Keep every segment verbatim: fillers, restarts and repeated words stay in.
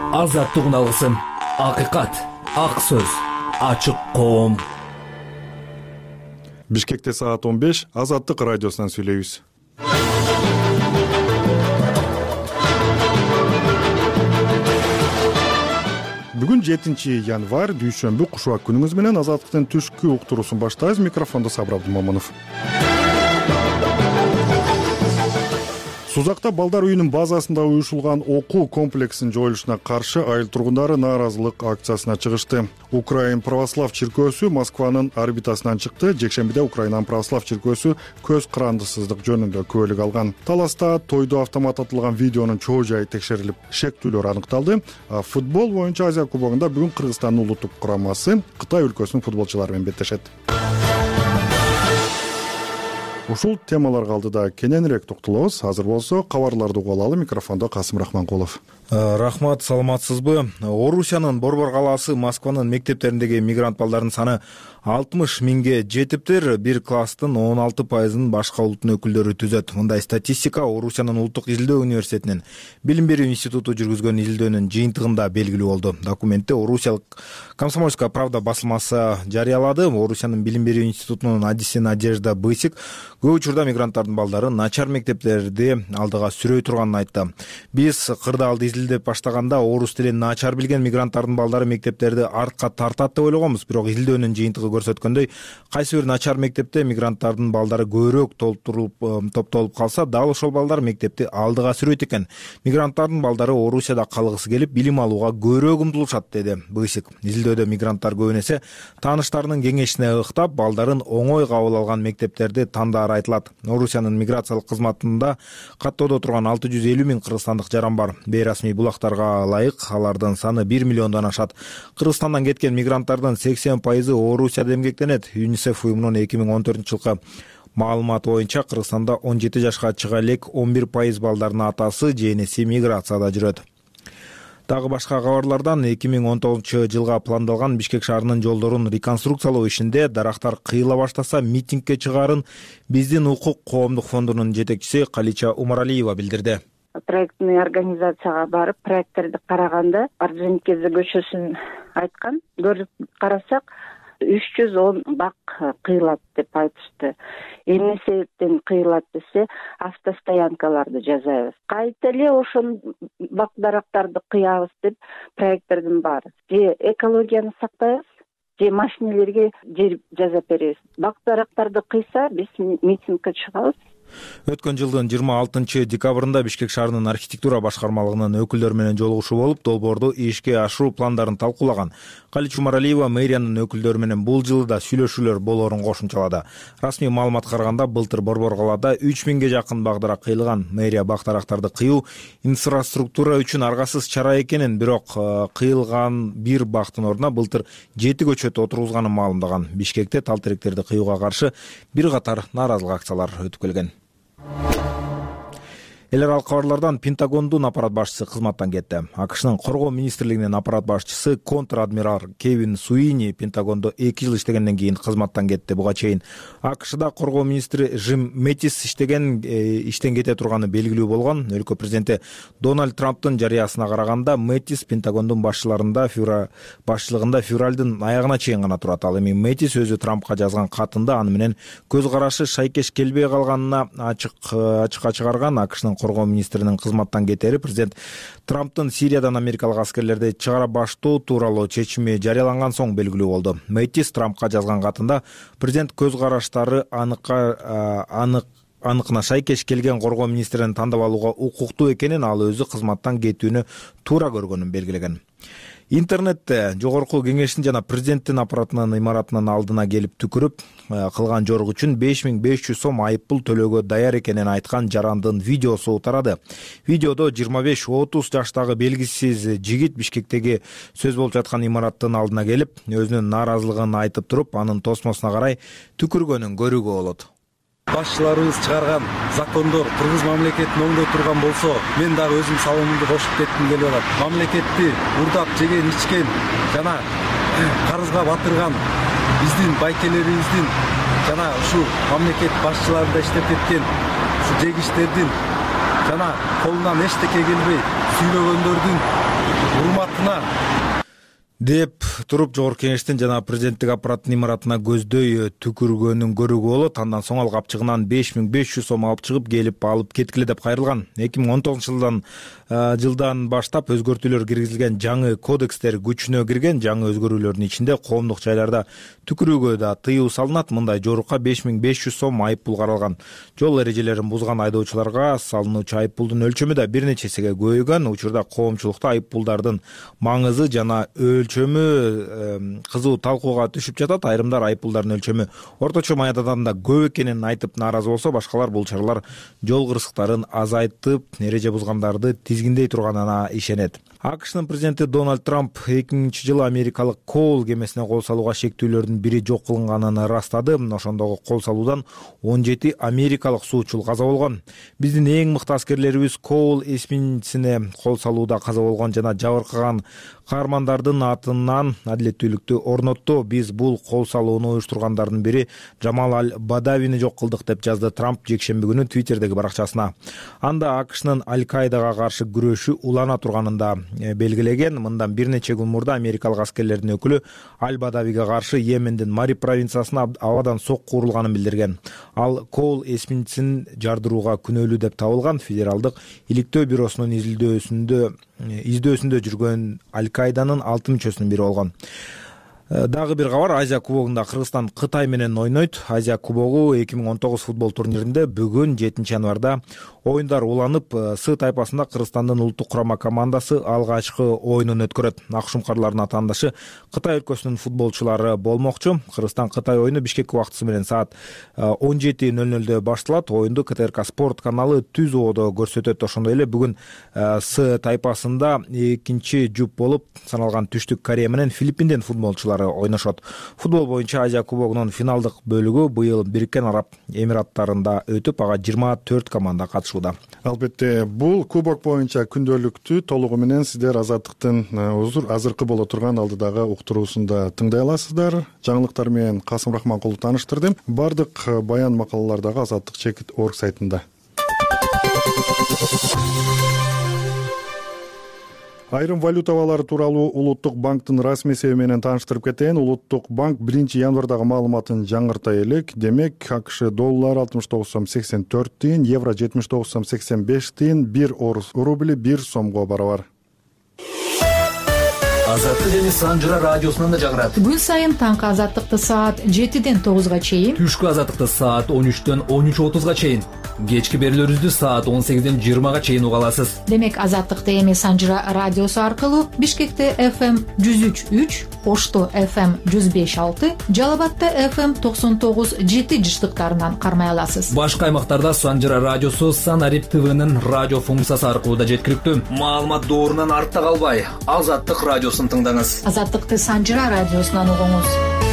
азаттыгын алгысым, акыйкат, ак сөз, ачык коом. Бишкекте саат он беш, Азаттык радиосунан сүйлөйбүз. Бүгүн жетинчи январь, дүйшөмбү, кушубак күнүңүз менен Азаттыктын түшкү уктуруусун баштайбыз. Микрофондо Сабыр Абдымомунов. Сузакта балдар үйүнүн базасында уюшулган окуу комплексинин жоюлушуна каршы айыл тургундары нааразылык акциясына чыгышты. Украин православ чиркөөсү Москванын орбитасынан чыкты. Жекшембиде Украинанын православ чиркөөсү көз карандысыздык жөнүндө күбөлүк алган. Таласта тойдо автоматтатылган видеонун чоо жайы текшерилип, шектүүлөр аныкталды. Футбол боюнча Азия кубогунда бүгүн Кыргызстандын улуттук курамасы Кытай өлкөсүнүн футболчулары менен беттешет. Ушул темаларга алдыда кененирээк токтолобуз. Азыр болсо кабарларды угуп алалы. Микрофондо Касым Рахманкулов. Рахмат, саламатсызбы? Орусиянын Борбор калаасы Москванын мектептериндеги мигрант балдардын саны алтымыш миңге жетиптир. Бир класстын он алты пайызын башка улуттун өкүлдөрү түзөт. Мындай статистика Орусиянын улуттук изилдөө университетинин билим берүү институту жүргүзгөн изилдөөнүн жыйынтыгында белгилүү болду. Документти Орусиялык Комсомольская правда басылмасы жарыялады. Орусиянын билим берүү институтунун адиси Надежда Бысик көп учурда мигранттардын балдары начар мектептерди алдыга сүрөй турганын айтты. Биз кырдаалды изилдеп баштаганда орус тилин начар билген мигранттардын балдары мектептерди артка тартат деп ойлогонбуз. Бирок изилдөөнүн жыйынтыгы көрсөткөндөй, кайсы бир начар мектепте мигранттардын балдары көбүрөөк толтурулуп топтолуп калса, дал ошол балдар мектепти алдыга сүрөйт экен. Мигранттардын балдары Орусияда калгысы келип, билим алууга көбүрөөк умтулушат, деди Бысик. Изилдөөдө мигранттар көбүн эсе тааныштарынын кеңешине ыктап, балдарын оңой кабыл алган мектептерди тандаар айтылат. Орусиянын миграциялык кызматында каттоодо турган алты жүз элүү миң кыргызстандык жаран бар. Бейрасмий булактарга ылайык алардын саны бир миллиондон ашат. Кыргызстандан кеткен мигранттардын сексен пайызы Орусияда эмгектенет. ЮНИСЕФ уюмунун эки миң он төртүнчү жылкы маалыматы боюнча Кыргызстанда он жети жашка чыга элек он бир пайыз балдардын атасы же энеси миграцияда жүрөт. Дагы башка кабарлардан эки миң он тогузунчу жылга пландалган Бишкек шаарынын жолдорун реконструкциялоо ишинде дарактар кыйыла баштаса митингге чыгаарын биздин укук коомдук фондунун жетекчиси Калича Умаралиева билдирди. Проектный организацияга барып, проекттерди караганда Орджоникидзе көчөсүн айткан. Көрүп карасак, үч жүз он бак кыйылат деп айтышты. Эмне себептен кыйылат десе, автостоянкаларды жасайбыз. Кайта эле ошол бак дарактарды кыябыз деп проекттердин баары. Же экологияны сактайбыз, же машинелерге жер жасап беребиз. Бак дарактарды кыйса, биз митингге чыгабыз. Өткөн жылдын жыйырма алтынчы декабрында Бишкек шаарынын архитектура башкармалыгынын өкүлдөрү менен жолугушуу болуп, долбоорду ишке ашыруу пландарын талкуулаган. Калич Умаралиева мэриянын өкүлдөрү менен бул жылы да сүйлөшүүлөр болоорун кошумчалады. Расмий маалыматка караганда, былтыр Борбор калаада үч миңге жакын бак-дарак кыйылган. Мэрия бак-дарактарды кыюу инфраструктура үчүн аргасыз чара экенин, бирок кыйылган бир бактын ордуна былтыр жети көчөт отургузганын маалымдаган. Бишкекте тал теректерди кыюуга каршы бир катар нааразылык акциялар өтүп келген. Эл аралык кабарлардан Пентагондун аппарат башчысы кызматтан кетти. АКШнын коргоо министрлигинин аппарат башчысы контр-адмирал Кевин Суини Пентагондо эки жыл иштегенден кийин кызматтан кетти. Буга чейин АКШда коргоо министри Джим Мэттис иштеген иштен кете турганы белгилүү болгон. Өлкө президенти Дональд Трамптын жарыясына караганда, Мэттис Пентагондун башчыларында февраль башчылыгында февралдын аягына чейин гана турат. Ал эми Мэттис өзү Трампка жазган катында аны менен көз карашы шайкеш келбей калганына ачык ачыкка чыгарган. АКШнын коргоо министринин кызматтан кетери президент Трамптын Сириядан америкалык аскерлерди чыгара баштоо тууралуу чечими жарыяланган соң белгилүү болду. Мэттис Трампка жазган катында президент көз караштары аныкка анык аныкына шайкеш келген коргоо министрин тандап алууга укуктуу экенин, ал өзү кызматтан кетүүнү туура көргөнүн белгилеген. Интернетте жогорку кеңештин жана президенттин аппаратынын имаратынын алдына келип түкүрүп кылган жорук үчүн беш миң беш жүз сом айыппул төлөөгө даяр экенин айткан жарандын видеосу тарады. Видеодо жыйырма беш отуз жаштагы белгисиз жигит Бишкектеги сөз болуп жаткан имараттын алдына келип, өзүнүн нааразылыгын айтып туруп, анын тосмосуна карай түкүргөнүн көрүүгө болот. Башчыларыбыз чыгарган закондор кыргыз мамлекетин оңдой турган болсо, мен дагы өзүм салымымды кошуп кетким келип атат. Мамлекетти урдап жеген, ичкен жана карызга батырган биздин байкелерибиздин жана ушу мамлекет башчыларында иштеп кеткен ушу жегичтердин жана колунан эчтеке келбей сүйлөгөндөрдүн урматына деп туруп жогорку кеңештин жана президенттик аппараттын имаратына көздөй түкүргөнүн көрүүгө болот. Андан соң ал капчыгынан беш миң беш жүз сом алып чыгып келип алып кеткиле деп кайрылган. эки миң он тогузунчу жылдан жылдан баштап өзгөртүүлөр киргизилген жаңы кодекстер күчүнө кирген. Жаңы өзгөрүүлөрдүн ичинде коомдук жайларда түкүрүүгө да тыюу салынат. Мындай жорукка беш миң беш жүз сом айып пул каралган. Жол эрежелерин бузган айдоочуларга салынуучу айып пулдун өлчөмү да бир нече эсеге көбөйгөн. Учурда коомчулукта айып пулдардын маңызы жана өлчөмү кызуу талкууга түшүп жатат. Айрымдар айып пулдардын өлчөмү орточо маядан да көп экенин айтып нааразы болсо, башкалар бул чаралар жол кырсыктарын азайтып, эреже бузгандарды тизгиндей турганына ишенет. АКШнын президенти Дональд Трамп эки миңинчи жылы америкалык Коул кемесине кол салууга шектүүлөрдүн бири жок кылынганын ырастады. Ошондогу кол салуудан он жети америкалык суучул каза болгон. Биздин эң мыкты аскерлерибиз Коул эсминцине кол салууда каза болгон жана жабыркаган каармандардын атынан адилеттүүлүктү орнотту. Биз бул кол салууну уюштургандардын бири Джамал Аль-Бадавини жок кылдык деп жазды Трамп жекшемби күнү Твиттердеги баракчасына. Анда АКШнын Аль-Каидага каршы күрөшү улана турганында белгилеген. Мындан бир нече күн мурда америкалык аскерлердин өкүлү Аль-Бадавиге каршы Йемендин Мариб провинциясына абадан сокку урулганын билдирген. Ал Коул эсминцин жардырууга күнөөлүү деп табылган. Федералдык иликтөө бюросунун изилдөөсүндө издөөсүндө жүргөн Аль-Каиданын алты мүчөсүнүн бири болгон. Дагы бир кабар, Азия кубогунда Кыргызстан Кытай менен ойнойт. Азия кубогу эки миң он тогуз футбол турниринде бүгүн жетинчи январда оюндар уланып, С тайпасында Кыргызстандын улуттук курама командасы алгачкы оюнун өткөрөт. Акшумкарлардын атаандашы Кытай өлкөсүнүн футболчулары болмокчу. Кыргызстан-Кытай оюну Бишкек убактысы менен саат он жети нөл нөлдө башталат. Оюнду КТРК спорт каналы түз ободо көрсөтөт. Ошондой эле бүгүн С тайпасында экинчи жуп болуп саналган Түштүк Корея менен Филиппиндин футболчулары ойношот. Футбол боюнча Азия кубогунун финалдык бөлүгү быйыл Бириккен Араб Эмираттарында өтүп, ага жыйырма төрт команда катышууда. Албетте, бул кубок боюнча күндөлүктү толугу менен сиздер Азаттыктын азыркы боло турган алдыдагы уктуруусунда тыңдай аласыздар. Жаңылыктар менен Касым Рахманкулов тааныштырды. Бардык баян макалалар дагы азаттык чекит точка орг сайтында. Айрым валюталар тууралуу Улуттук банктын расмий эсеби менен тааныштырып кетейин. Улуттук банк биринчи январдагы маалыматын жаңырта элек. Демек, АКШ доллары алтымыш тогуз сом сексен төрт тыйын, евро жетимиш тогуз сом сексен беш тыйын, бир орус рубли бир сомго барабар. Азаттык жана Санжыра радиосунан да жаңырат. Күн сайын таңкы азаттыкты саат жетиден тогузга чейин, түшкү азаттыкты саат он үчтөн он үч отузга чейин, кечки берүүлөрүбүздү саат он сегизден жыйырмага чейин уга аласыз. Демек, азаттыкты эми Санжыра радиосу аркылуу Бишкекте эф эм жүз үч үч, Ошто эф эм жүз беш алты, Жалал Абадта эф эм токсон тогуз жети жыштыктарынан кармай аласыз. Башка аймактарда Санжыра радиосу Санарип ТВнын радио функциясы аркылуу да жеткиликтүү. Маалымат доорунан артта калбай, Азаттык радиосун тыңдаңыз. Азаттыкты Санжыра радиосунан угуңуз.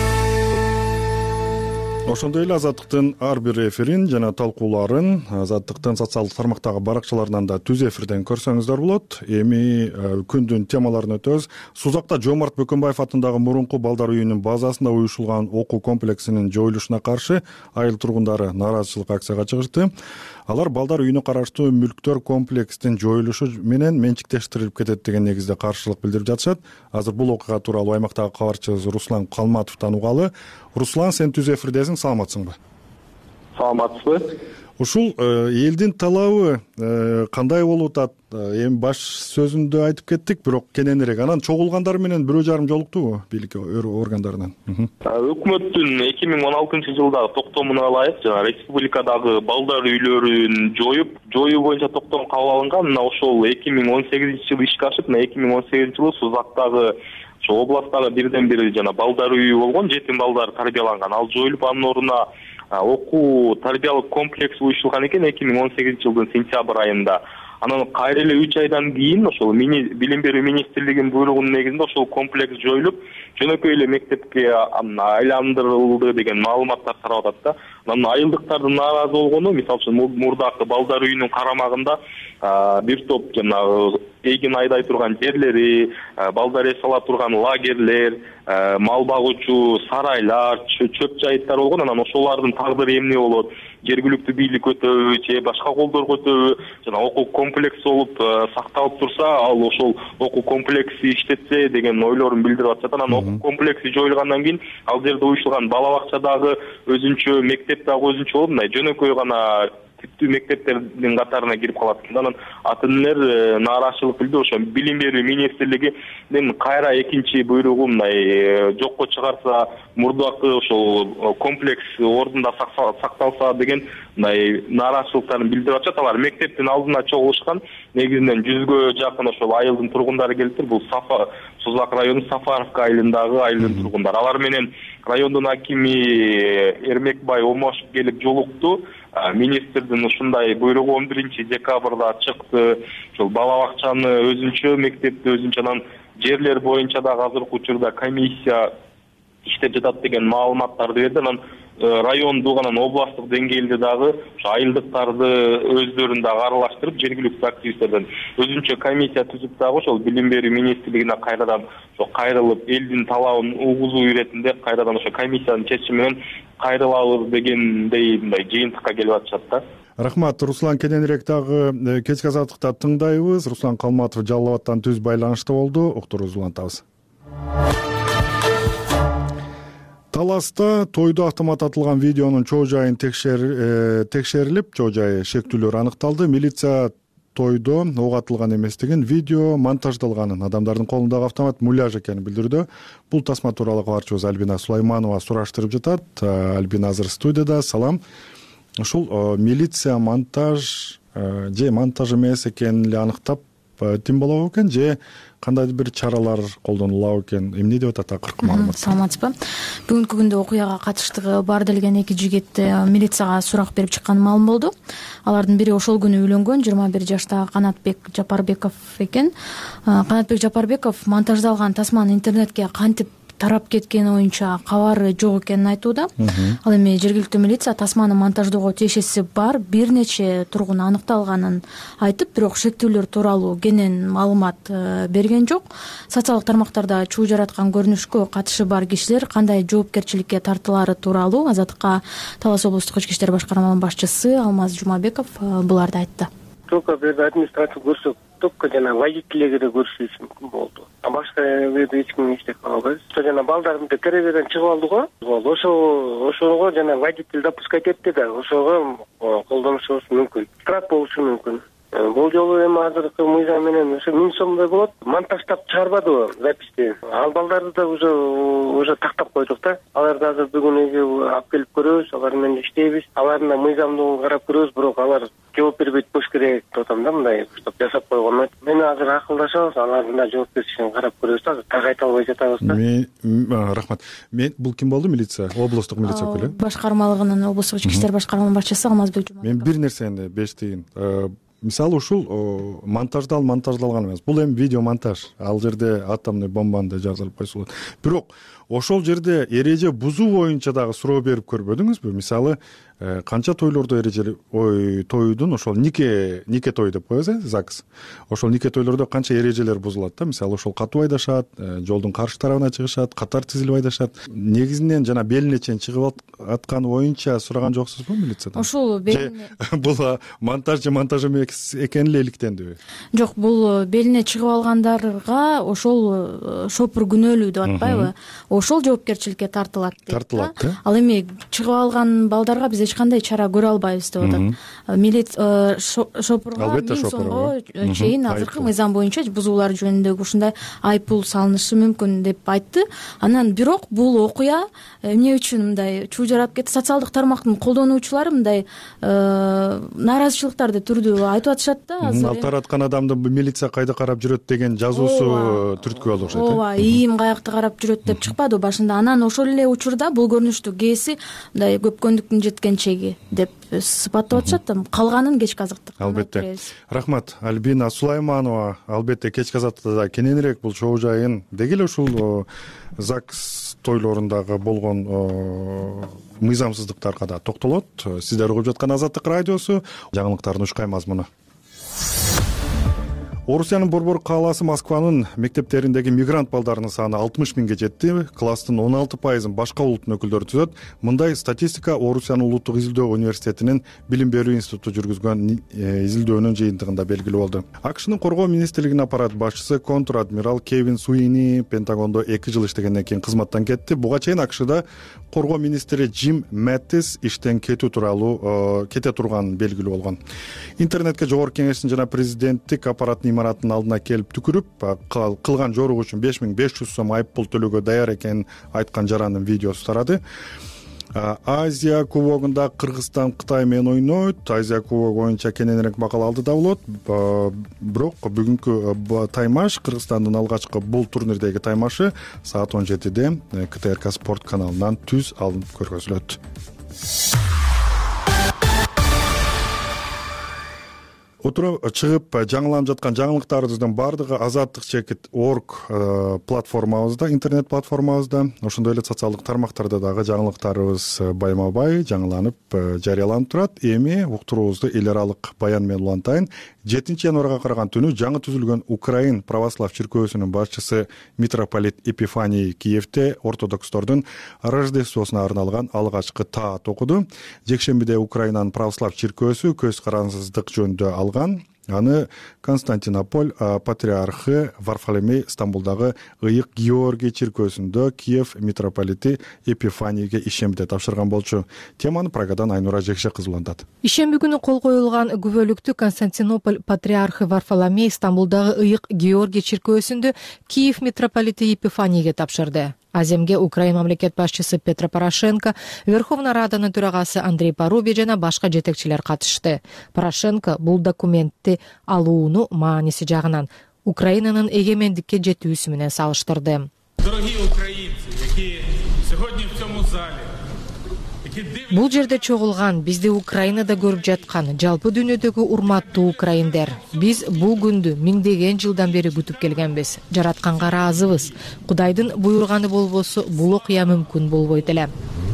Ошондой эле Азаттыктын ар бир эфирин жана талкууларын Азаттыктын социалдык тармактагы баракчаларынан да түз эфирден көрсөңүздөр болот. Эми күндүн темаларын өтөбүз. Сузакта Жомарт Бөкөнбаев атындагы мурунку балдар үйүнүн базасында уюшулган окуу комплексинин жоюлушуна каршы айыл тургундары нааразычылык акцияга чыгышты. Алар балдар үйүнө караштуу мүлктөр комплекстин жоюлушу менен менчиктештирилип кетет деген негизде каршылык билдирип жатышат. Азыр бул окуя тууралуу аймактагы кабарчыбыз Руслан Калматовдон угалы. Руслан, сен түз эфирдесиң, саламатсыңбы? Саламатсызбы? Ушул элдин талабы кандай болуп атат? Эми баш сөзүндө айтып кеттик, бирок кененирээк. Анан чогулгандар менен бирөө жарым жолуктубу бийлик органдарынан? Өкмөттүн эки миң он алтынчы жылдагы токтомуна ылайык жана республикадагы балдар үйлөрүн жоюп, жоюу боюнча токтом кабыл алынган. Мына ошол эки миң он сегизинчи жылы ишке ашып, мына эки миң он сегизинчи жылы Сузактагы областтагы бирден бир жана балдар үйү болгон, жетим балдар тарбияланган. Ал жоюлуп, анын ордуна окуу тарбиялык комплекс уюштурулган экен эки миң он сегизинчи жылдын сентябрь айында. Анан кайра эле үч айдан кийин ошол билим берүү министрлигинин буйругунун негизинде ошол комплекс жоюлуп, жөнөкөй эле мектепке айландырылды деген маалыматтар тарап атат да. анан айылдыктардын нааразы болгону, мисалы үчүн мурдакы балдар үйүнүн карамагында бир топ жанагы эгин айдай турган жерлери, балдар эс ала турган лагерлер, мал багуучу сарайлар, чөп жайыттар болгон. Анан ошолордун тагдыры эмне болот? Жергиликтүү бийлик өтөбү же башка колдор өтөбү? Жана окуу комплекси болуп сакталып турса, ал ошол окуу комплекси иштетсе деген ойлорун билдирип атышат. Анан окуу комплекси жоюлгандан кийин ал жерде уюшулган бала бакча дагы өзүнчө, мектеп дагы өзүнчө болуп, мындай жөнөкөй гана типтүү мектептердин катарына кирип калат. Анан ата энелер нааразычылык билдирип, ошо билим берүү министрлигинин кайра экинчи буйругу мындай жокко чыгарса, мурдакы ошол комплекс ордунда сакталса деген мындай нааразычылыктарын билдирип атышат. Алар мектептин алдына чогулушкан. Негизинен жүзгө жакын ошол айылдын тургундары келиптир. Бул Сафа Созак району Сафаровка айылындагы айылдын тургундары. Алар менен райондун акими Эрмекбай Омашев келип жолукту. Министрдин ушундай буйругу он биринчи декабрда чыкты. Ошол бала бакчаны өзүнчө, мектепти өзүнчө, анан жерлер боюнча дагы азыркы учурда комиссия иштеп жатат деген маалыматтарды берди. Анан райондук, анан областтык деңгээлде дагы ошо айылдыктарды өздөрүн дагы аралаштырып, жергиликтүү активисттерден өзүнчө комиссия түзүп дагы ошол билим берүү министрлигине кайрадан ошо кайрылып, элдин талабын угузуу иретинде кайрадан ошо комиссиянын чечими менен кайрылабыз дегендей мындай жыйынтыкка келип атышат да. Рахмат. Руслан, кененирээк дагы кечки азаттыкта тыңдайбыз. Руслан Калматов Жалал Абадтан түз байланышта болду. Уктуруубузду улантабыз. Таласта тойдо автомат атылган видеонун чоо жайын текшерилип, чоо жайы шектүүлөр аныкталды. Милиция тойдо ок атылган эместигин, видео монтаждалганын, адамдардын колундагы автомат муляж экенин билдирүүдө. Бул тасма тууралуу кабарчыбыз Альбина Сулайманова сураштырып жатат. Альбина азыр студияда. Салам. Ушул милиция монтаж же монтаж эмес экенин эле аныктап тим болобу экен, же кандайдыр бир чаралар колдонулабы экен? Эмне деп атат акыркы маалымат? Саламатсызбы. Бүгүнкү күндө окуяга катыштыгы бар делген эки жигит милицияга сурак берип чыкканы маалым болду. Алардын бири ошол күнү үйлөнгөн жыйырма бир жаштагы Канатбек Жапарбеков экен. Канатбек Жапарбеков монтаждалган тасманын интернетке кантип тарап кеткени боюнча кабары жок экенин айтууда. Ал эми жергиликтүү милиция тасманы монтаждоого тиешеси бар бир нече тургун аныкталганын айтып, бирок шектүүлөр тууралуу кенен маалымат берген жок. Социалдык тармактарда чуу жараткан көрүнүшкө катышы бар кишилер кандай жоопкерчиликке тартылаары тууралуу Азаттыкка Талас облустук ички иштер башкармаларынын башчысы Алмаз Жумабеков буларды айтты. Только бир администрация көрсөк, только жана водительдерге көрсөтүш мүмкүн болду. А башка жерде эч ким иштеп калбайбыз. Жана балдарды керебеден чыгып алдык го. Ошо ошого жана водитель допускать этти да, ошого колдонушу мүмкүн. Штраф болушу мүмкүн. Бул жолу эми азыркы мыйзам менен ошо миң сомдой болот. Монтаждап чыгарбадыбы записти. Ал балдарды да уже уже тактап койдук да. Аларды азыр бүгүн үйгө алып келип көрөбүз, алар менен иштейбиз. Алардын да мыйзамдуулугун карап көрөбүз, бирок алар жооп бербейт болуш керек деп атам да, мындай чтоб жасап койгон. Мен азыр акылдашабыз, алардын да жоопкерчилигин карап көрөбүз да, так айта албай жатабыз да. Мен рахмат. Мен бул ким болду? Милиция, облустук милиция өкүлү. Башкармалыгынын облустук ички иштер башкармаларынын башчысы Алмазбек Жумабеков. Мен бир нерсени бештейин. Мисалы ушул монтаждал монтаждалган эмес. Бул эми видео монтаж. Ал жерде атомный бомбаны да жазылып койсо болот. Бирок ошол жерде эреже бузуу боюнча дагы суроо берип көрбөдүңүзбү? Мисалы канча тойлордо эреже ой тойдун ошол нике нике той деп коебуз, э, ЗАГС. Ошол нике тойлордо канча эрежелер бузулат да? Мисалы ошол катуу айдашат, жолдун каршы тарабына чыгышат, катар тизилип айдашат. Негизинен жана белине чейин чыгып атканы боюнча сураган жоксузбу милициядан? Ошол белине бул монтаж же монтаж эмес экени эле иликтендиби? Жок, бул белине чыгып алгандарга ошол шопур күнөөлүү деп атпайбы? Ошол жоопкерчиликке тартылат дейт. Тартылат, э? Ал эми чыгып алган балдарга биз эч кандай чара көрө албайбыз деп атат. Милиция шопурга миң сомго чейин азыркы мыйзам боюнча бузуулар жөнүндөгү ушундай айыппул салынышы мүмкүн деп айтты. Анан бирок бул окуя эмне үчүн мындай чуу жарап кетти? Социалдык тармактын колдонуучулары мындай нааразычылыктарды түрдүү айтып атышат да. Ал тараткан адамды милиция кайда карап жүрөт деген жазуусу түрткү болуп окшойт. Ооба, ийим каякта карап жүрөт деп чыкпады башында. Анан ошол эле учурда бул көрүнүштү кээси мындай көпкөндүктүн жеткен келинчеги деп сыпаттап атышат да, калганын кечки азыкты. Албетте. Рахмат. Альбина Сулайманова албетте кечки азыкта кененирээк бул чогуу жайын деги эле ушул ЗАГС тойлорундагы болгон мыйзамсыздыктарга да токтолот. Сиздер угуп жаткан Азаттык радиосу, жаңылыктардын ушкай мазмуну. Орусиянын Борбор кааласы Москванын мектептериндеги мигрант балдарынын саны алтымыш миңге жетти. Класстын он алты пайызын башка улуттун өкүлдөрү түзөт. Мындай статистика Орусиянын Улуттук изилдөө университетинин билим берүү институту жүргүзгөн изилдөөнүн жыйынтыгында белгилүү болду. АКШнын коргоо министрлигинин аппарат башчысы контр-адмирал Кевин Суини Пентагондо эки жыл иштегенден кийин кызматтан кетти. Буга чейин АКШда коргоо министри Джим Мэттис иштен кетүү тууралуу кете турган белгилүү болгон. Интернетке жогорку кеңештин жана президенттик аппараттын имараттын алдына келип түкүрүп, кылган жоругу үчүн беш миң беш жүз сом айып пул төлөөгө даяр экенин айткан жарандын видеосу тарады. Азия кубогунда Кыргызстан Кытай менен ойнойт. Азия кубогу боюнча кененирээк бакал алды да болот. Бирок бүгүнкү таймаш Кыргызстандын алгачкы бул турнирдеги таймашы саат он жетиде КТРК спорт каналынан түз алынып көргөзүлөт. Отуруп чыгып жаңыланып жаткан жаңылыктарыбыздын баардыгы азаттык чекит орг платформабызда, интернет платформабызда, ошондой эле социалдык тармактарда дагы жаңылыктарыбыз байма бай жаңыланып жарыяланып турат. Эми уктуруубузду эл аралык баян менен улантайын. жетинчи январга караган түнү жаңы түзүлгөн Украин православ чиркөөсүнүн башчысы митрополит Эпифаний Киевте ортодокстордун Рождествосуна арналган алгачкы таат окуду. Жекшембиде Украинанын православ чиркөөсү көз карандысыздык жөнүндө алган. Аны Константинополь патриархы Варфоломей Стамбулдагы ыйык Георгий чиркөөсүндө Киев митрополити Эпифанийге ишембиде тапшырган болчу. Теманы Прагадан Айнура Жекше кызы улантат. Ишемби күнү кол коюлган күбөлүктү Константинополь патриархы Варфоломей Стамбулдагы ыйык Георгий чиркөөсүндө Киев митрополити Эпифанийге тапшырды. Аземге Украина мамлекет башчысы Петро Порошенко, Верховный Раданын төрагасы Андрей Парубий жана башка жетекчилер катышты. Порошенко бул документти алууну мааниси жагынан Украинанын эгемендикке жетүүсү менен салыштырды. Дорогие украинцы, які сьогодні в цьому залі, бул жерде чогулган, бизди Украинада көрүп жаткан жалпы дүйнөдөгү урматтуу украиндер, биз бул күндү миңдеген жылдан бери күтүп келгенбиз. Жаратканга ыраазыбыз. Кудайдын буйруганы болбосо бул окуя мүмкүн болбойт эле.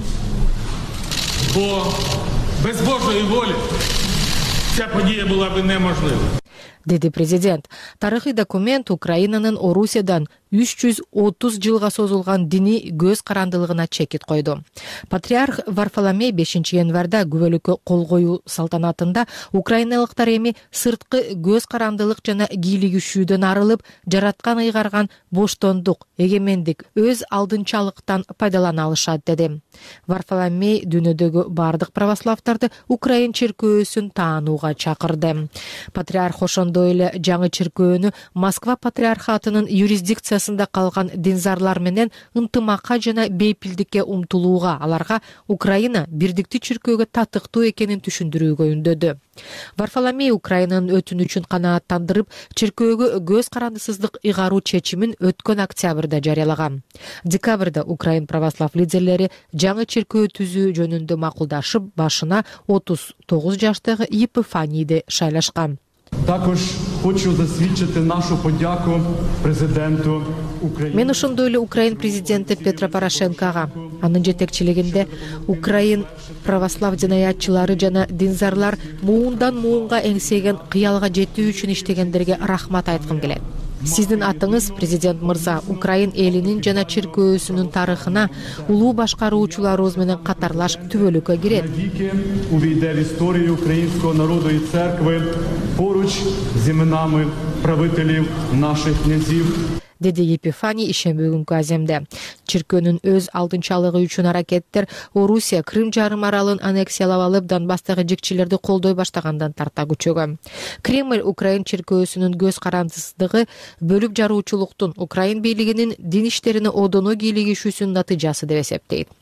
Бо без Божої волі ця подія була би неможлива. Деди президент. Тарыхый документ Украинанын Орусиядан үч жүз отуз жылга созулган дини көз карандылыгына чекит койду. Патриарх Варфоломей бешинчи январда күбөлүккө кол коюу салтанатында украиналыктар эми сырткы көз карандылык жана кийлигишүүдөн арылып, жараткан ыйгарган боштондук, эгемендик, өз алдынчалыктан пайдалана алышат деди. Варфоломей дүйнөдөгү бардык православдарды Украин чиркөөсүн таанууга чакырды. Патриарх ошондой эле жаңы чиркөөнү Москва патриархатынын юрисдикциясы калган динзарлар менен ынтымакка жана бейпилдикке умтулууга, аларга Украина бирдиктүү чиркөөгө татыктуу экенин түшүндүрүүгө үндөдү. Варфоломей Украинанын өтүнүчүн канааттандырып, чиркөөгө көз карандысыздык ыйгаруу чечимин өткөн октябрда жарыялаган. Декабрда Украин православ лидерлери жаңы чиркөө түзүү жөнүндө макулдашып, башына отуз тогуз жаштагы Епифанийди шайлашкан. Також хочу засвідчити нашу подяку президенту України. Мен ошондой эле Украин президенти Петро Порошенкога, анын жетекчилигинде Украин православ динаятчылары жана динзарлар муундан муунга эңсеген кыялга жетүү үчүн иштегендерге рахмат айткым келет. Сиздин атыңыз, президент мырза, Украин элинин жана чиркөөсүнүн тарыхына улуу башкаруучуларыбыз менен катарлаш түбөлүккө кирет. Увійде в історію українського народу і церкви поруч з іменами правителів наших князів. Деди Епифаний ишемби күнкү аземде. Чиркөөнүн өз алдынчалыгы үчүн аракеттер Орусия Крым жарым аралын аннексиялап алып, Донбасстагы жекчилерди колдой баштагандан тарта күчөгөн. Кремль Украин чиркөөсүнүн көз карандысыздыгы бөлүк жаруучулуктун Украин бийлигинин дин иштерине одоно кийлигишүүсүнүн натыйжасы деп эсептейт.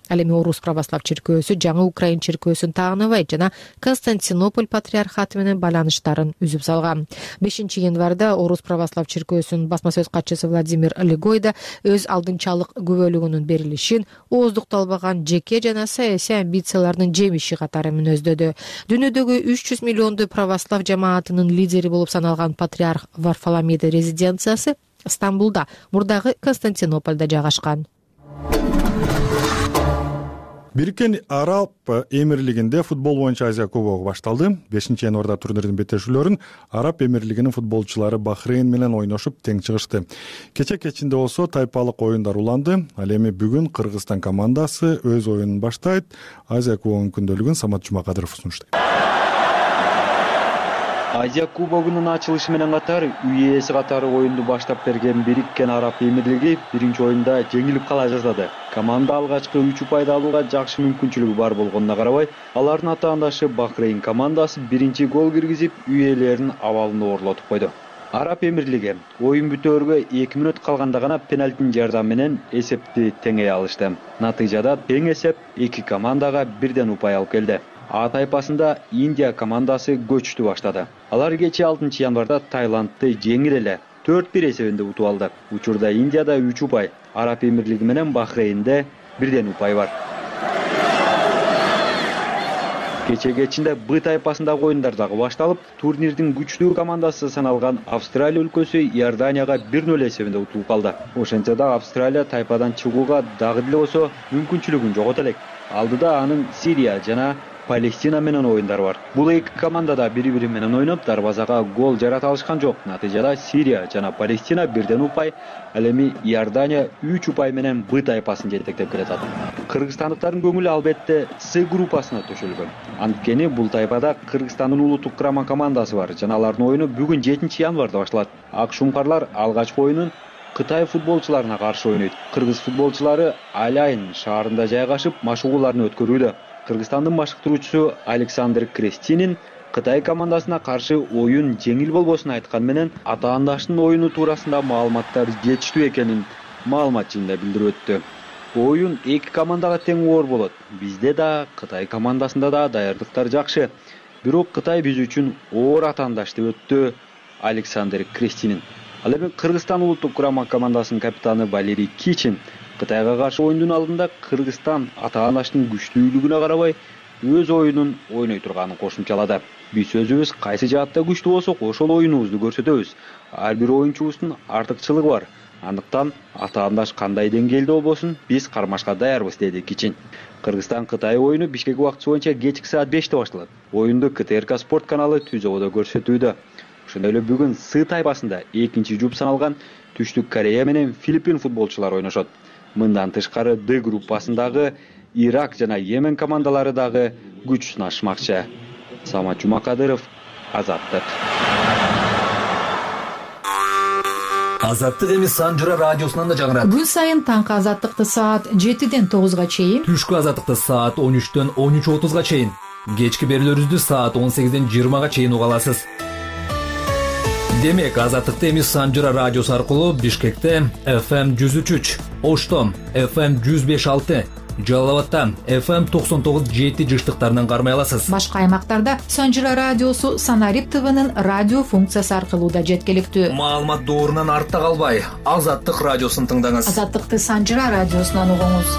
Ал эми Орус православ чиркөөсү жаңы Украин чиркөөсүн таагынабайт жана Константинополь патриархаты менен байланыштарын үзүп салган. бешинчи январда Орус православ чиркөөсүнүн басма сөз катчысы Владимир Легойда өз алдынчалык күбөлүгүнүн берилишин ооздукталбаган жеке жана саясий амбициялардын жемиши катары мүнөздөдү. Дүйнөдөгү үч жүз миллиондуу православ жамаатынын лидери болуп саналган патриарх Варфоломейдин резиденциясы Стамбулда, мурдагы Константинопольдо жайгашкан. Бириккен Араб Эмирлигинде футбол боюнча Азия кубогу башталды. бешинчи январда турнирдин бетешүүлөрүн Араб Эмирлигинин футболчулары Бахрейн менен ойношуп тең чыгышты. Кече кечинде болсо тайпалык оюндар уланды. Ал эми бүгүн Кыргызстан командасы өз оюнун баштайт. Азия кубогунун күндөлүгүн Самат Жумакадыров сунуштайт. Азия кубогунун ачылышы менен катар үй ээси катары оюнду баштап берген Бириккен Араб Эмирлиги биринчи оюнда жеңилип кала жаздады. Команда алгачкы үч упайды алууга жакшы мүмкүнчүлүгү бар болгонуна карабай, алардын атаандашы Бахрейн командасы биринчи гол киргизип, үй ээлеринин абалын оорлотуп койду. Араб Эмирлиги оюн бүтөөргө эки мүнөт калганда гана пенальтинин жардамы менен эсепти теңей алышты. Натыйжада тең эсеп эки командага бирден упай алып келди. А тайпасында Индия командасы көчтү баштады. Алар кечээ алтынчы январда Таиландты жеңил эле төрт бир эсебинде утуп алды. Учурда Индияда үч упай, Араб Эмирлиги менен Бахрейнде бирден упай бар. Кечээ кечинде Б тайпасындагы оюндар дагы башталып, турнирдин күчтүү командасы саналган Австралия өлкөсү Иорданияга бир нөл эсебинде утулуп калды. Ошентсе да Австралия тайпадан чыгууга дагы деле болсо мүмкүнчүлүгүн жогото элек. Алдыда анын Сирия жана Палестина менен оюндар бар. Бул эки команда да бири-бири менен ойноп, дарбазага гол жарата алышкан жок. Натыйжада Сирия жана Палестина бирден упай, ал эми Иордания үч упай менен Б тайпасын жетектеп келатат. Кыргызстандыктардын көңүлү албетте С группасына төшөлгөн. Анткени бул тайпада Кыргызстандын улуттук курама командасы бар жана алардын оюну бүгүн жетинчи январда башталат. Ак шумкарлар алгачкы оюнун Кытай футболчуларына каршы ойнойт. Кыргыз футболчулары Аляйн шаарында жайгашып, машыгууларын өткөрүүдө. Кыргызстандын башкартуучусу Александр Крестинин Кытай командасына каршы оюн жеңил болбосун айткан менен атаандаштын оюну туурасында маалыматтар жетиштүү экенин маалымат жыйында билдирип өттү. Оюн эки командага тең оор болот. Бизде да, Кытай командасында да даярдыктар жакшы. Бирок Кытай биз үчүн оор атаандаш деп өттү Александр Крестинин. Ал эми Кыргызстан улуттук курама командасынын капитаны Валерий Кичин Кытайга каршы оюндун алдында Кыргызстан атаандаштын күчтүүлүгүнө карабай өз оюнун ойной турганын кошумчалады. Биз өзүбүз кайсы жаатта күчтүү болсок, ошол оюнубузду көрсөтөбүз. Ар бир оюнчубуздун артыкчылыгы бар. Андыктан атаандаш кандай деңгээлде болбосун, биз кармашка даярбыз, деди Кичин. Кыргызстан Кытай оюну Бишкек убактысы боюнча кечки саат беште башталат. Оюнду КТРК спорт каналы Түзөбөдө көрсөтүүдө. Ошондой эле бүгүн С тайпасында экинчи жуп саналган Түштүк Корея менен Филиппин футболчулары ойношот. Мындан тышкары Д группасындагы Ирак жана Йемен командалары дагы күч сынашмакчы. Самат Жумакадыров, Азаттык. Азаттык эми Санжыра радиосунан да жаңырат. Күн сайын таңкы азаттыкты саат жетиден тогузга чейин, түшкү азаттыкты саат он үчтөн он үч отузга чейин, кечки берүүлөрүбүздү саат он сегизден жыйырмага чейин уга аласыз. Демек, азаттыкты эми Санжыра радиосу аркылуу Бишкекте эф эм жүз үч үч, Ошто эф эм жүз беш алты, Жалал абадта эф эм токсон тогуз жети жыштыктарынан кармай аласыз. Башка аймактарда Санжыра радиосу Санарип ТВнын радио функциясы аркылуу да жеткиликтүү. Маалымат доорунан артта калбай, Азаттык радиосун тыңдаңыз. Азаттыкты Санжыра радиосунан угуңуз.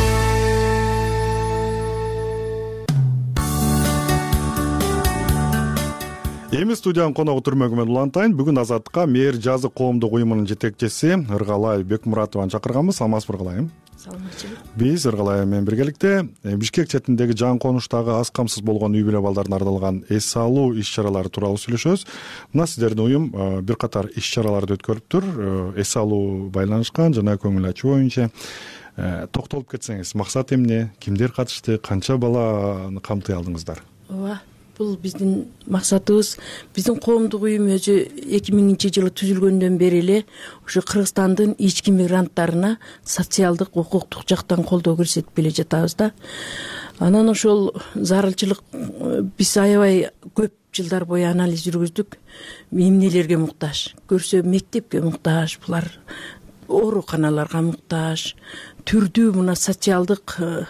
Эми студиянын коногу Түрмөгүмөн улантайын. Бүгүн Азаттыкка Мээр жазык коомдук уюмунун жетекчиси Ыргалай Бекмуратованы чакырганбыз. Саламатсызбы Ыргалай? Саламатчылык. Биз Ыргалай менен биргеликте Бишкек четиндеги жан конуштагы аз камсыз болгон үй бүлө балдарына арналган эс алуу иш-чаралары тууралуу сүйлөшөбүз. Мына сиздердин уюм бир катар иш-чараларды өткөрүптүр. Эс алуу байланышкан жана көңүл ачуу боюнча. Токтолуп кетсеңиз, максат эмне? Кимдер катышты? Канча баланы камтый алдыңыздар? Ооба. Бул биздин максатыбыз. Биздин коомдук уюм өзү эки миңинчи жылы түзүлгөндөн бери эле ушу Кыргызстандын ички мигранттарына социалдык, укуктук жактан колдоо көрсөтүп келе жатабыз да. Анан ошол зарылчылык биз аябай көп жылдар бою анализ жүргүздүк. Эмнелерге муктаж? Көрсө мектепке муктаж, булар ооруканаларга муктаж, түрдүү мына социалдык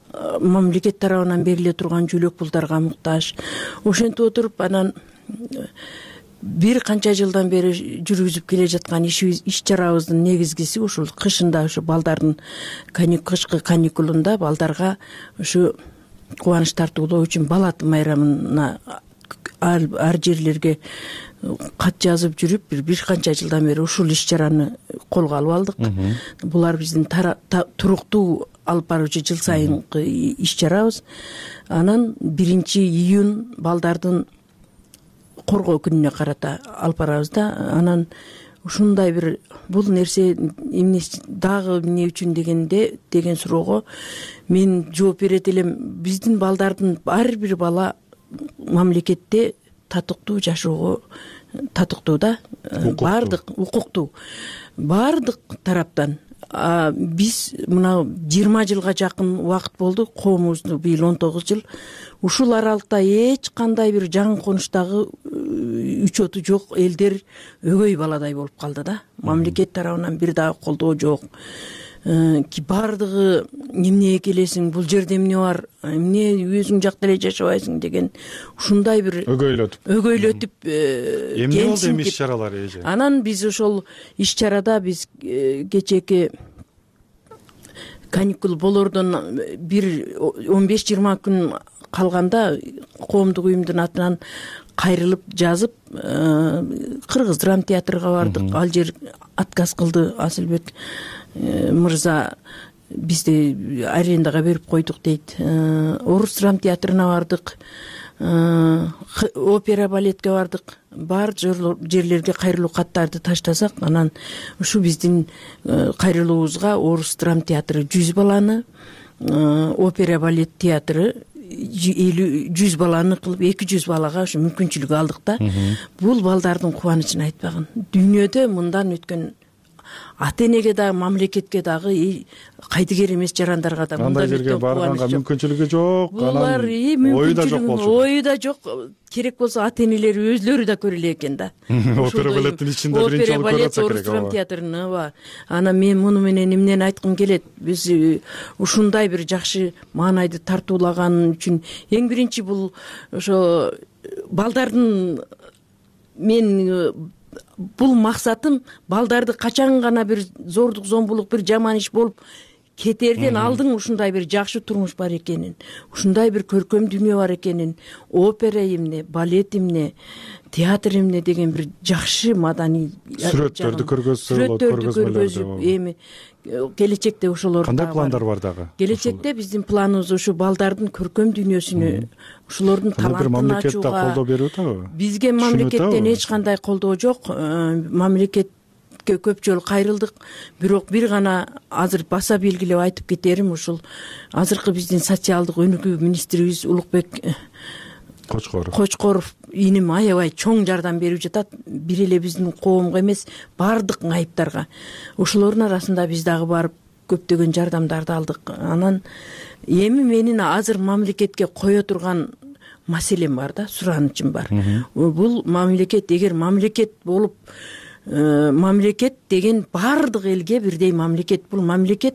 мамлекет тарабынан бериле турган жөлөк пулдарга муктаж. Ошентип отуруп анан бир канча жылдан бери жүргүзүп келе жаткан иш чарабыздын негизгиси ушул кышында ушу балдардын кышкы каникулунда балдарга ушу кубаныч тартуулоо үчүн бала майрамына ар жерлерге кат жазып жүрүп бир бир канча жылдан бери ушул иш чараны колго алып алдык. Булар биздин туруктуу алып баруучу жыл сайынкы иш чарабыз. Анан биринчи июнь балдардын коргоо күнүнө карата алып барабыз да. Анан ушундай бир бул нерсе эмне дагы эмне үчүн дегенде деген суроого мен жооп берет элем. Биздин балдардын ар бир бала мамлекетте татыктуу жашоого татыктуу да, баардык укуктуу баардык тараптан. Биз мына жыйырма жылга жакын убакыт болду, коомубузду быйыл он тогуз жыл. Ушул аралыкта эч кандай бир жаңы конуштагы үчөтү жок элдер өгөй баладай болуп калды да. Мамлекет тарабынан бир дагы колдоо жок. Баардыгы эмне келесиң, бул жерде эмне бар, эмне өзүң жакта эле жашабайсың деген ушундай бир өгөйлөтүп өгөйлөтүп эмне болду эми иш чаралар эже? Анан биз ошол иш чарада биз кечээки каникул болордон бир он беш жыйырма күн калганда коомдук уюмдун атынан кайрылып жазып Кыргыз драм театрга бардык. Ал жер отказ кылды. Асылбек мырза бизди арендага берип койдук дейт. Орус драм театрына бардык. Опера балетке бардык. Бар жерлерге кайрылуу каттарды таштасак, анан ушу биздин кайрылуубузга Орус драм театры жүз баланы, опера балет театры жүз баланы кылып эки жүз балага ушу мүмкүнчүлүк алдык да. Бул балдардын кубанычын айтпагын. Дүйнөдө мындан өткөн ата энеге дагы мамлекетке дагы кайдыгер эмес жарандарга да мындай жерге барганга мүмкүнчүлүгү жок, булар ою да жок болчу. Ою да жок. Керек болсо ата энелери өзлөрү да көрө элек экен да. Опера балеттин ичинде биринчи алып көрөтсө керек. Орус театрына. Анан мен муну менен эмнени айткым келет? Биз ушундай бир жакшы маанайды тартуулаган үчүн эң биринчи бул ошо балдардын мен бул максатым балдарды качан гана бир зордук зомбулук бир жаман иш болуп кетерден алдың ушундай бир жакшы турмуш бар экенин, ушундай бир көркөм дүйнө бар экенин, опера эмне, балет эмне, театр эмне деген бир жакшы маданий сүрөттөрдү көргөзүп, эми келечекте ошолор кандай пландар бар дагы? Келечекте биздин планыбыз ушу балдардын көркөм дүйнөсүнө, ошолордун талантын мамлекет да колдоо берип атабы? Бизге мамлекеттен эч кандай колдоо жок. Мамлекетке көп жолу кайрылдык, бирок бир гана азыр баса белгилеп айтып кетерим, ушул азыркы биздин социалдык өнүгүү министрибиз Улукбек Кочкоров. Кочкоров иним аябай чоң жардам берип жатат. Бир эле биздин коомго эмес, бардык айыптарга. Ошолордун арасында биз дагы барып көптөгөн жардамдарды алдык. Анан эми менин азыр мамлекетке кое турган маселем бар да, суранычым бар. Бул мамлекет, эгер мамлекет болуп, мамлекет деген бардык элге бирдей мамлекет. Бул мамлекет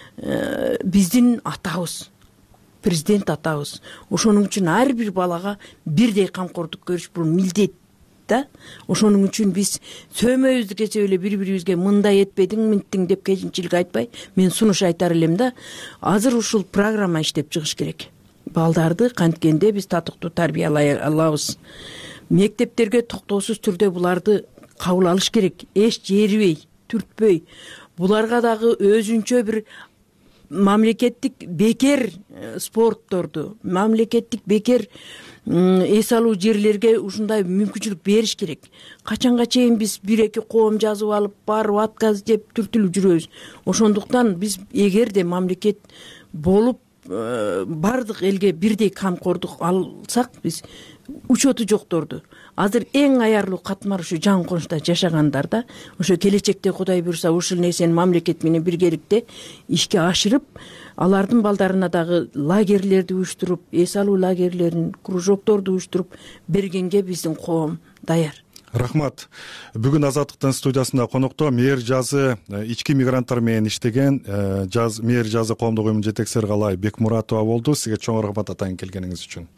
биздин атабыз. Президент атабыз. Ошонун үчүн ар бир балага бирдей камкордук көрүш бул милдет да. Ошонун үчүн биз сөөмөбүздү кесип эле бири-бирибизге мындай этпедиң, минттиң деп кечинчилик айтпай, мен сунуш айтар элем да. Азыр ушул программа иштеп чыгыш керек. Балдарды канткенде биз татыктуу тарбиялай алабыз. Мектептерге токтоосуз түрдө буларды кабыл алыш керек. Эч жерибей, түртпөй. Буларга дагы өзүнчө бир мамлекеттик бекер спортторду, мамлекеттик бекер эс алуу жерлерге ушундай мүмкүнчүлүк бериш керек. Качанга чейин биз бир эки коом жазып алып, барып отказ деп түртүлүп жүрөбүз. Ошондуктан биз эгерде мамлекет болуп бардык элге бирдей камкордук алсак, биз учету жокторду азыр эң аярлуу катмар ушу жаңы конушта жашагандар да. Ошо келечекте Кудай буйрса ушул нерсени мамлекет менен биргеликте ишке ашырып, алардын балдарына дагы лагерлерди уюштуруп, эс алуу лагерлерин, кружокторду уюштуруп бергенге биздин коом даяр. рахмат. Бүгүн Азаттыктын студиясында конокто мээр жазы ички мигранттар менен иштеген жаз мээр жазы коомдук уюмунун жетекчиси Эргалай Бекмуратова болду. Сизге чоң рахмат атайын келгениңиз үчүн.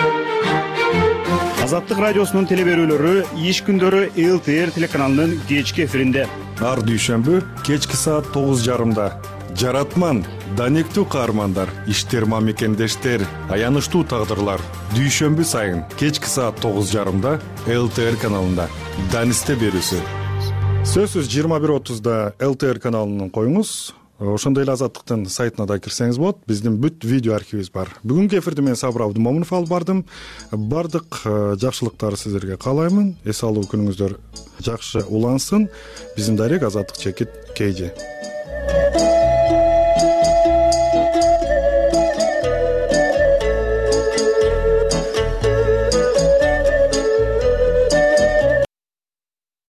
Азаттык радиосунун теле берүүлөрү иш күндөрү эл ти эр телеканалынын кечки эфиринде. Ар дүйшөмбү кечки саат тогуз жарымда. Жаратман, данектүү каармандар, иштер мамекендештер, аянычтуу тагдырлар. Дүйшөмбү сайын кечки саат тогуз жарымда эл ти эр каналында. Данисте берүүсү. Сөзсүз жыйырма бир отузда эл ти эр каналын коюңуз. Ошондой эле Азаттыктын сайтына да кирсеңиз болот. Биздин бүт видео архивибиз бар. Бүгүнкү эфирди мен Сабыр Абдымомунов алып бардым. Бардык жакшылыктарды сиздерге каалаймын. Эс алуу күнүңүздөр жакшы улансын. Биздин дарек Азаттык чекит кей же.